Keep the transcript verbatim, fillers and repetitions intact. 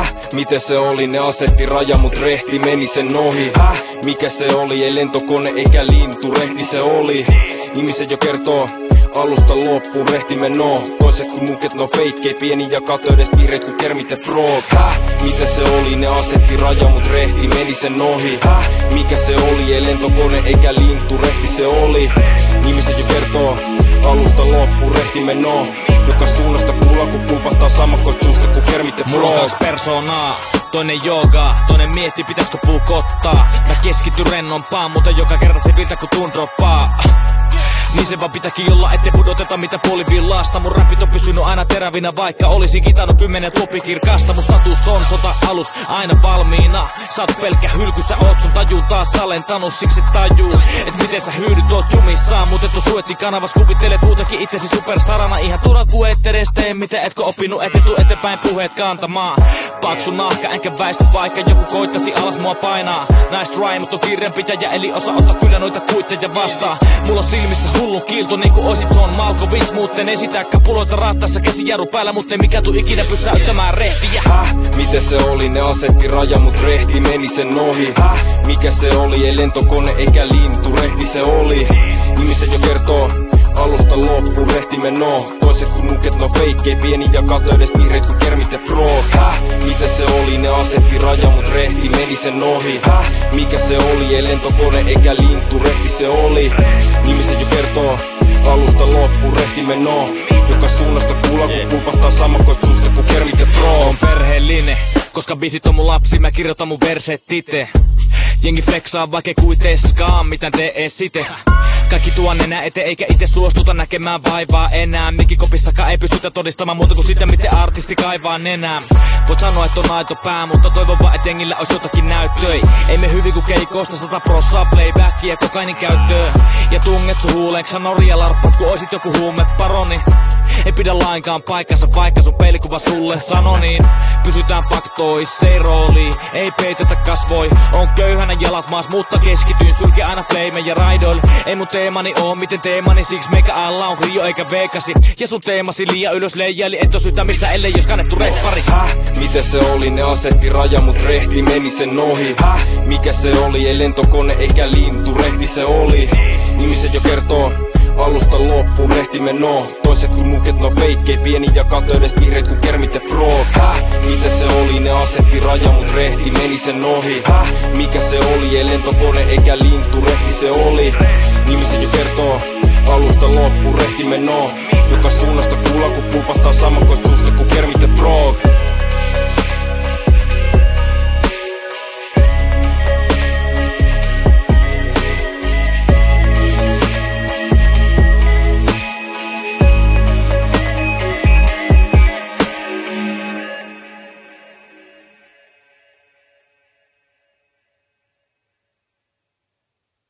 Häh? Miten se oli? Ne asetti raja, mut rehti meni sen ohi. Häh? Mikä se oli? Ei lentokone eikä lintu, rehti se oli. Nimi jo kertoo alusta loppuun, rehti menoo. Toiset kun nuket no feikkei, pieni ja kato edes piirreet kun Kermit ja Frog. Häh? Miten se oli? Ne asetti raja, mut rehti meni sen ohi. Häh? Mikä se oli? Ei lentokone eikä lintu, rehti se oli. Nimi jo kertoo alusta loppuun, rehti menoo. Joka suunnasta kuulla kun pulpahtaa sammakkoist suusta kun Kermit ja Frog. Mulla on kaksi persoonaa, toinen joogaa, toinen miettii pitäisikö puukottaa. Mä keskityn rennompaan, mutta joka kerta se virta kun tuun droppaa. Niin se vaan pitääkin olla, ettei pudoteta mitä puolivillasta. Mun räpit on pysynyt aina terävinä, vaikka olisin kitannut kymmenen topikirkasta. Mun status on sota-alus, aina valmiina. Sä oot pelkkä hylky, sä oot sun tajuntaa salentanut. Siksi tajuu, et miten sä hyydyt oot jumissaan. Mut et on Suetsin kanavas, kuvittelet muutenkin itsesi superstarana. Ihan turhat kun et edes tee, mitä etkö oppinut, et etu eteenpäin puheet kantamaan. Paksu nahka, enkä väistä vaikka joku koittasi alas mua painaa. Nice try, mut on kirjanpitäjä, eli osa ottaa kyllä noita kuitteja vastaan. Mulla on silmissä hullun kiilto niinku oisit John Malkovich. Muuten esitää kapuloita rattaissa käsi jarru päällä, mut ei mikä tuu ikinä pysäyttämään rehtiä. Häh? Miten se oli? Ne asetti raja, mut rehti meni sen ohi. Häh? Mikä se oli? Ei lentokone eikä lintu, rehti se oli. Nimi jo kertoo alusta loppuun, rehti menoo. Toiset kun nuket no feikkei, pieni ja kato edes piirreet kun Kermit ja Frog. Häh? Miten se oli? Ne asetti raja, mut rehti meni sen ohi. Häh? Mikä se oli? Ei lentokone eikä lintu, rehti se oli. Nimi jo kertoo alusta loppuun, rehti menoo. Joka suunnasta kuulla kun pulpahtaa sammakkoist suusta kun Kermit ja Frog. On perheellinen, koska bisit on mun lapsi, mä kirjoitan mun verseet ite. Jengi flexaa vaikka kuiteskaan, mitään tee esite. Kaikki tuon nenä eteen eikä ite suostuta näkemään vaivaa enää. Mikikopissakaan ei pystytä todistamaan muuta kuin sitä miten artisti kaivaa nenää. Voit sanoa et on aito pää, mutta toivon vaan et jengillä ois jotakin näyttöi. Ei me hyvin kun keikoista sata prossaa playbackia kokainin käyttöön. Ja tunget sun huuleeks Norja larppat kun oisit joku huumeparoni. Ei pidä lainkaan paikkansa vaikka sun peilikuva sulle sano niin. Pysytään faktois, ei rooli, ei peitetä kasvoi. On köyhänä jalat maas, mutta keskityin sylke aina flame ja raidoille. Ei mun teemani oo miten teemani, siksi meikä alla on Rio eikä Vegasi. Ja sun teemasi liian ylös leijaili, et oo syytä missä ellei jos kannettu repparis. Häh? Miten se oli? Ne asetti raja, mut rehti meni sen ohi. Häh? Mikä se oli? Ei lentokone eikä lintu, rehti se oli. Nimi jo kertoo alusta loppuun, rehti menoo. Toiset kun nuket no feikkei, pieni ja kato edes piirreet kun Kermit ja Frog. Häh? Miten se oli? Ne asetti raja, mut rehti meni sen ohi. Häh? Mikä se oli? Ei lentokone eikä lintu, rehti se oli. Nimi jo kertoo alusta loppuun, rehti menoo. Joka suunnasta kuulla kun pulpahtaa sammakkoist suusta kun Kermit ja Frog.